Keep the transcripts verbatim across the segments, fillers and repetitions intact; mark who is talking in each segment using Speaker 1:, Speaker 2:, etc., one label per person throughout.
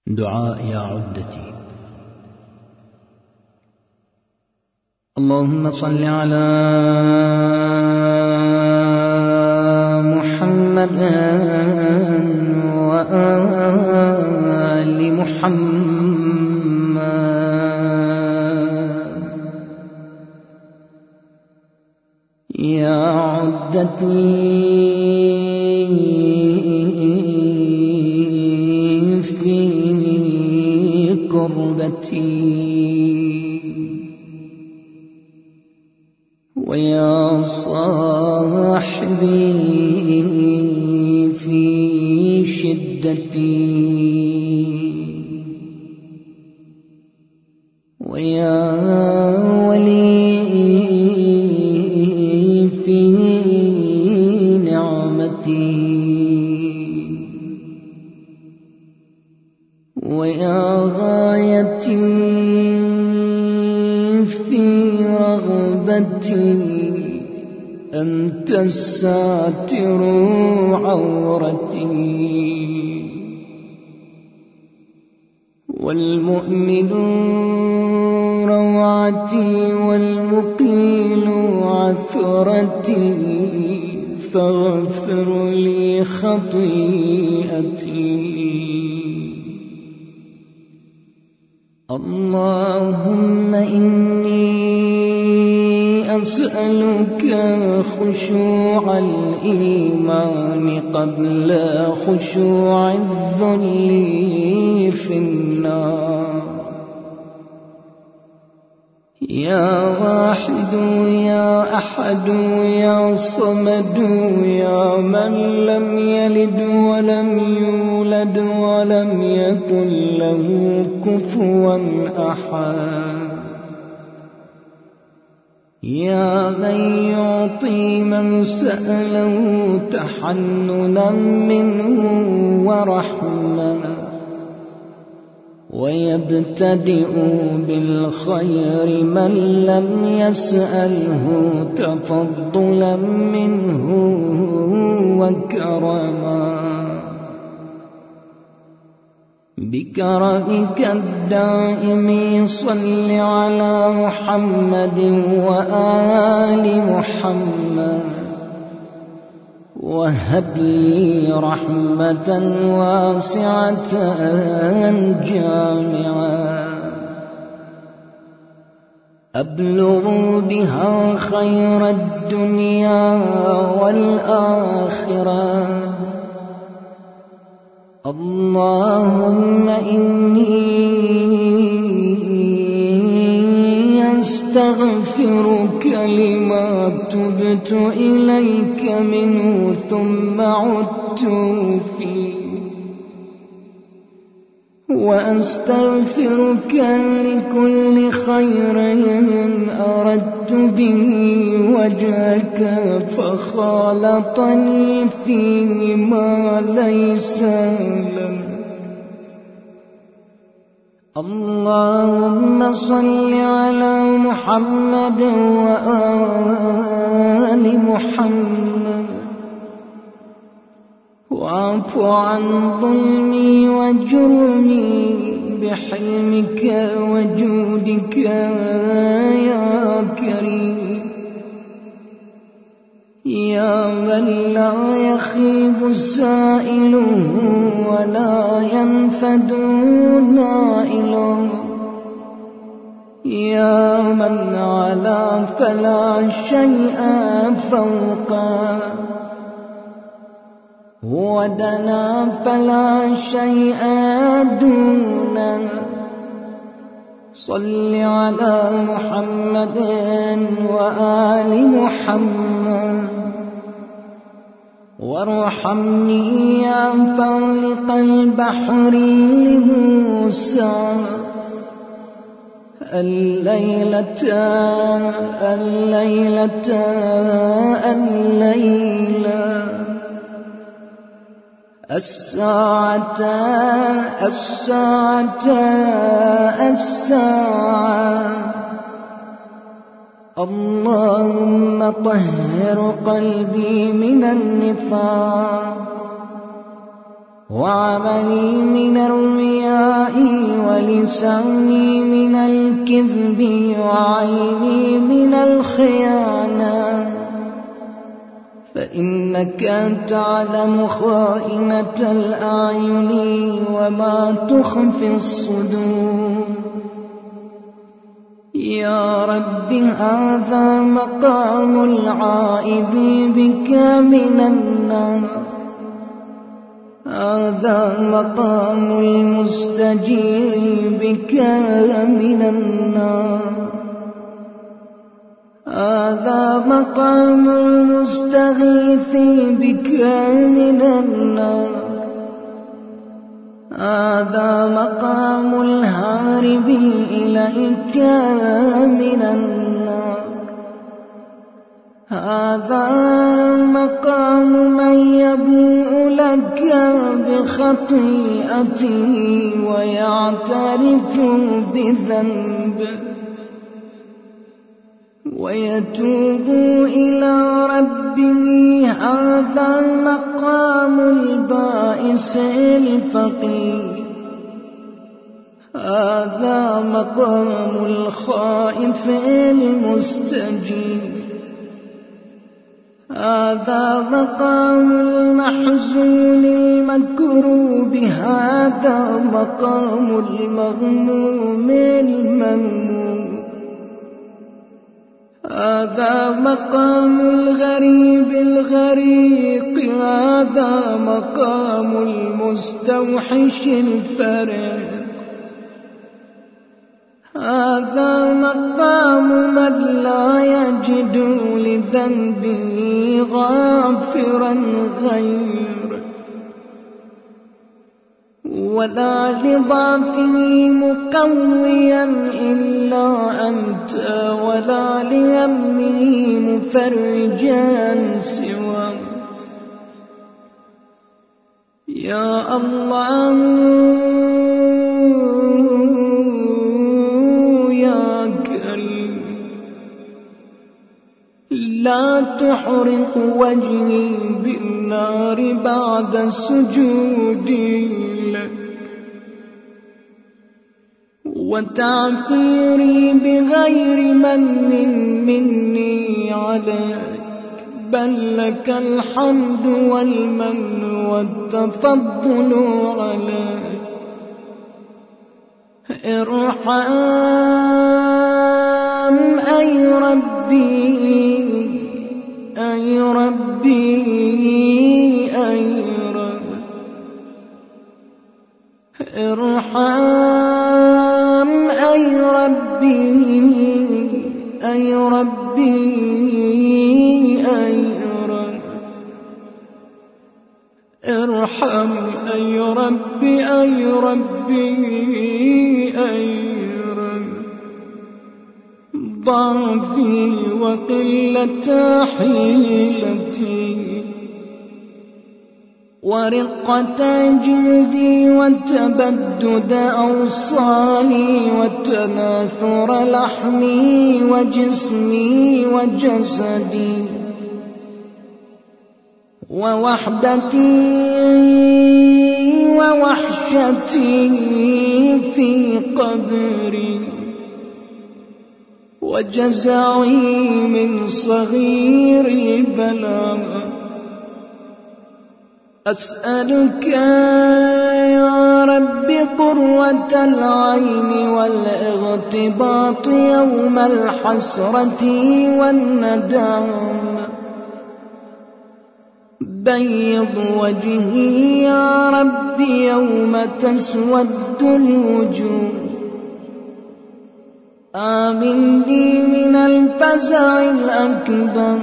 Speaker 1: دعاء يا عدتي. اللهم صل على محمد وآل محمد. يا عدتي في كربتي، ويا صاحبي في شدتي، ويا ولي في نعمتي، ويا غايتي في رغبتي، أنت الساتر عورتي، والمؤمن روعتي، والمقيل عثرتي، فاغفر لي خطيئتي. اللهم إني أسألك خشوع الإيمان قبل خشوع الذل في النار. يا واحد يا أحد يا صمد، يا من لم يلد ولم يولد ولم يكن له كفوا أحد. يا من يعطي من سأله تحننا منه ورحمة، ويبتدئ بالخير من لم يسأله تفضلا منه وكرما. بكرمك الدائم صل على محمد وآل محمد، وهب لي رحمة واسعة جامعة أبلغ بها خير الدنيا والآخرة. اللهم إني أستغفرك لما تبت إليك منه ثم عدت فيه، وأستغفرك لكل خير أردت به وجهك فخالطني فيه ما ليس له. اللهم صل على محمد وآل محمد، واعف عن ظلمي وجرمي بحلمك وجودك يا كريم. يا من لا يخيب سائله ولا ينفد نائله، يا من علا فلا شيء فوقه، ودنا فلا شيء دونه. صل على محمد وآل محمد، وارحمني يا فالق البحر لموسى. الليلة الليلة الليلة الساعة الساعة الساعة. اللهم طهر قلبي من النفاق، وعملي من الرياء ولساني من الكذب وعيني من الخيانة، فإنك تعلم خائنة الأعين وما تخفي الصدور. يا رب هذا مقام العائذ بك من النار، هذا مقام المستجير بك من النار، هذا مقام المستغيث بك من النار، هذا مقام الهارب إليك من النار، هذا مقام من يبوء لك بخطيئته ويعترف بذنبه ويتوب إلى ربه، هذا مقام البائس الفقير، هذا مقام الخائف المستجيب، هذا مقام المحزون المكروب، هذا مقام المغموم المنموم، هذا مقام الغريب الغريق، هذا مقام المستوحش الفريق، هذا مقام من لا يجد لذنبه غافرا غيره ولا لضعفه مقويا إلا أنت ولا ليمه مفرجا سواك. يا الله يا كريم لا تحرق وجهي بالنار بعد سجودي لك وتعفيري بغير من مني عليك، بل لك الحمد والمن والتفضل عليك. ارحم أي ربي أي ربي أي رب، ارحم أي ربي أي ربي أي رب، ارحم أي ربي أي ربي أي رب. ضعفي وقلة حيلتي ورقة جلدي وتبدد أوصالي وتناثر لحمي وجسمي وجسدي ووحدتي ووحشتي في قبري وجزعي من صغير البلاء. أسألك يا رب قرة العين والاغتباط يوم الحسرة والندامة. بيض وجهي يا رب يوم تسود الوجوه. آمن لي من الفزع الأكبر.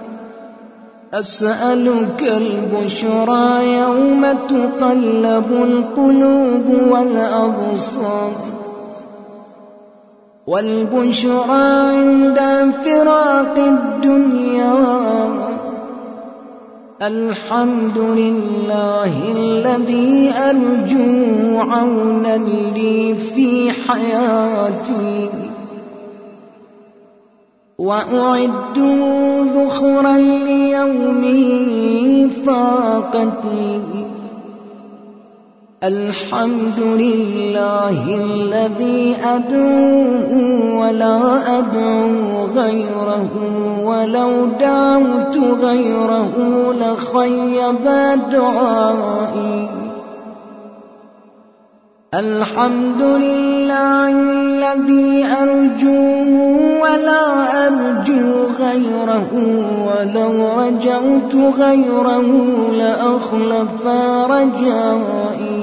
Speaker 1: أسألك البشرى يوم تقلب القلوب والأبصار، والبشرى عند فراق الدنيا. الحمد لله الذي أرجو عونا لي في حياتي وأعد ذخرا ليوم فاقتي. الحمد لله الذي أدعوه ولا أدعو غيره، ولو دعوت غيره لخيب دعائي. الحمد لله الذي أرجوه ولا أرجو غيره، ولو رجوت غيره لأخلف رجائي.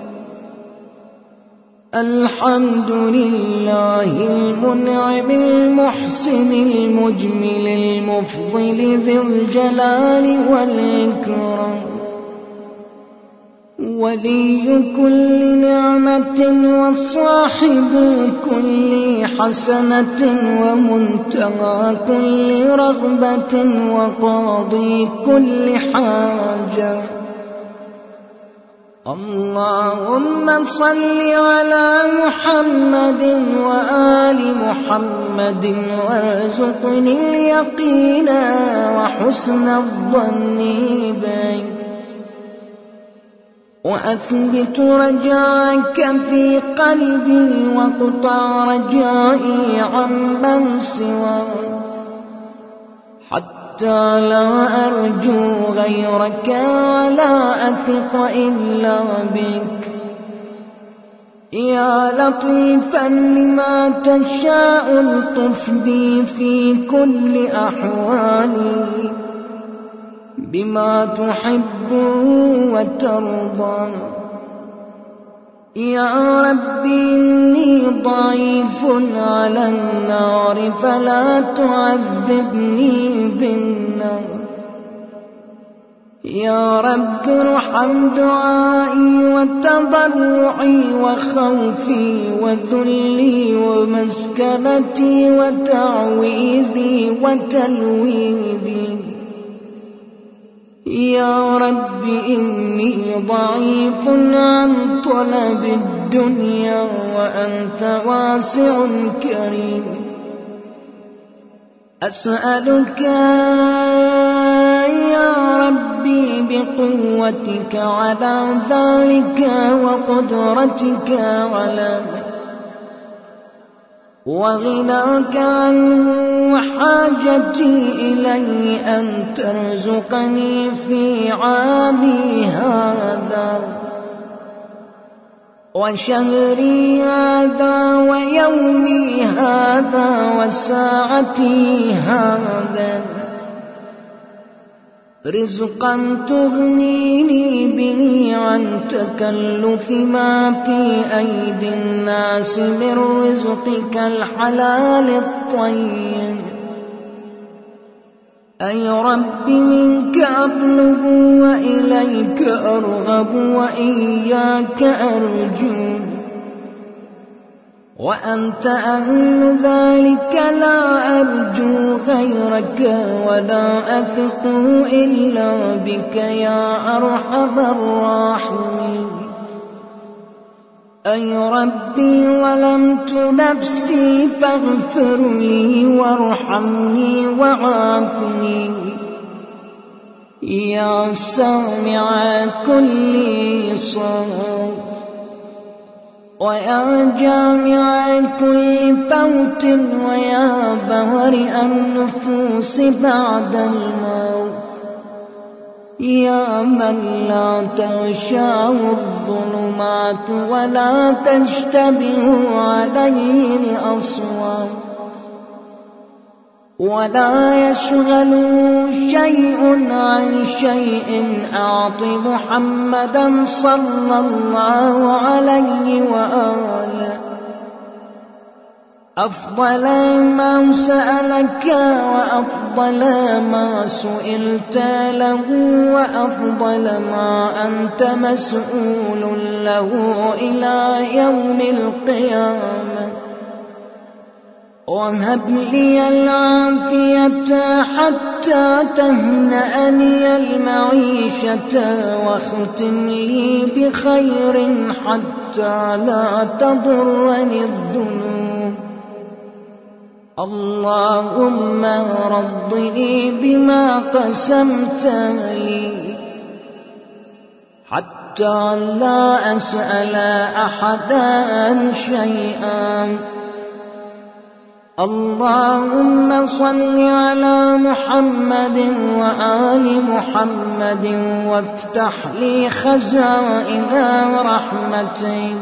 Speaker 1: الحمد لله المنعم المحسن المجمل المفضل ذي الجلال والإكرام، ولي كل نعمة وصاحب كل حسنة ومنتهى كل رغبة وقاضي كل حاجة. اللهم صل على محمد وآل محمد، وارزقني اليقين وحسن الظن بك، وأثبت رجاءك في قلبي، واقطع رجائي عمن سواك، حتى لا أرجو غيرك ولا أثق إلا بك. يا لطيفا لما تشاء الطف بي في كل أحوالي، بما تحب وترضى. يا ربي إني ضعيف على النار، فلا تعذبني بالنار. يا رب ارحم دعائي وتضرعي وخوفي وذلي ومسكنتي وتعويذي وتلويذي. يا رب إني ضعيف عن طلب الدنيا، وأنت واسع كريم. أسألك يا ربي بقوتك على ذلك وقدرتك على وغناك عنه وحاجتي إليه، أن ترزقني في عامي هذا وشهري هذا ويومي هذا وساعتي هذا رزقا تغنيني به عن تكلف ما في أيدي الناس من رزقك الحلال الطيب. أي رب منك أطلب وإليك أرغب وإياك أرجو، وأنت أهل ذلك لا أرجو غيرك ولا أثق إلا بك يا أرحم الراحمين. أي ربي ظلمت نفسي فاغفر لي وارحمني وعافني. يا سامع كل صوت، ويا جامع كل فوت، ويا بارئ النفوس بعد الموت. يا من لا تغشاه الظلمات ولا تشتبه عليه الأصوات، ولا يشغل شيء عن شيء. أعط محمدا صلى الله عليه وآله أفضل ما سألك، وأفضل ما سئلت له، وأفضل ما أنت مسؤول له إلى يوم القيامة. وهب لي العافية حتى تهنأني المعيشة، واختم لي بخير حتى لا تضرني الذنوب. اللهم رضني بما قسمت لي حتى حتى لا أسأل أحدا شيئا. اللهم صل على محمد وآل محمد وافتح لي خزائن رحمتك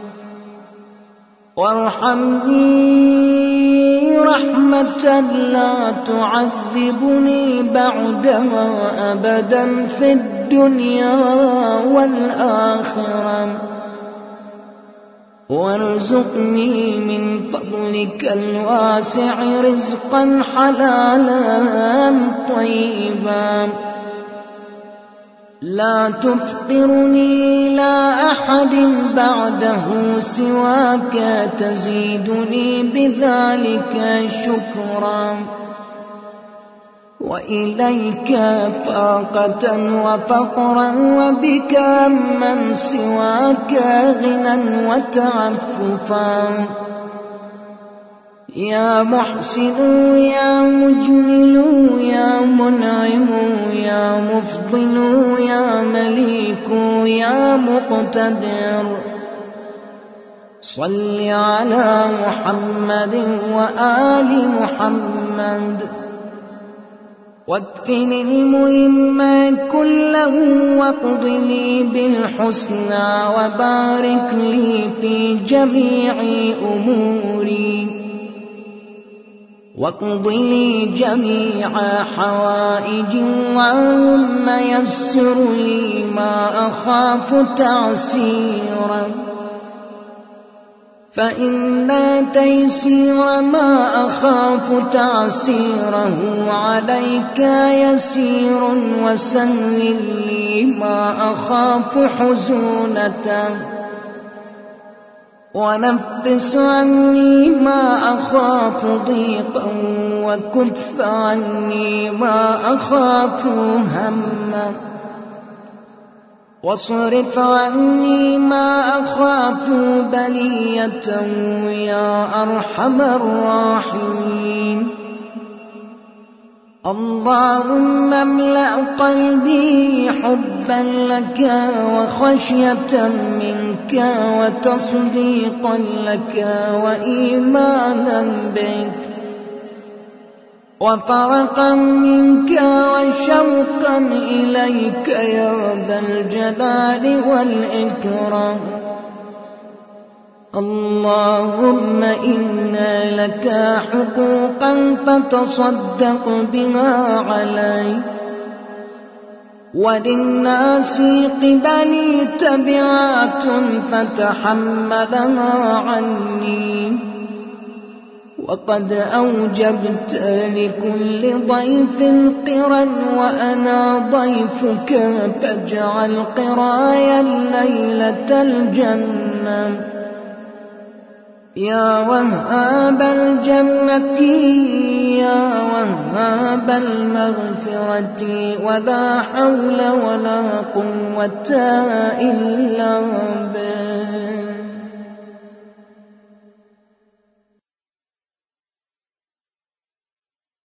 Speaker 1: وارحمني رحمة لا تعذبني بعدها أبدا في الدنيا والآخرة، وارزقني من فضلك الواسع رزقا حلالا طيبا لا تفقرني إلى أحد بعده سواك تزيدني بذلك شكرا، وإليك فاقة وفقرا، وبك من سواك غنى وتعففا. يا محسن يا مجمل يا منعم يا مفضل يا مليك يا مقتدر، صل على محمد وآل محمد واكفني المهم كله واقض لي بالحسنى وبارك لي في جميع أموري، واقض لي جميع حوائجي، اللهم يسر لي ما أخاف تعسيرا، فإن تيسير ما أخاف تعسيره عليك يسير، وسهل لي ما أخاف حزونته، ونفس عني ما أخاف ضيقا، وكف عني ما أخاف هما، واصرف عني ما أخاف بلية يا أرحم الراحمين. اللهم املأ قلبي حبا لك وخشية منك وتصديقا لك وإيمانا بك وفرقا منك وشوقا إليك يا ذا الجلال والإكرام. اللهم إنا لك حقوقا فتصدق بها علي، وللناس قبلي تبعات فتحملها عني، وقد أوجبت لكل ضيف قرا وأنا ضيفك، فاجعل قراي الليلة الجنة يا وهاب الجنة يا وهاب المغفرة، ولا حول ولا قوة إلا بك.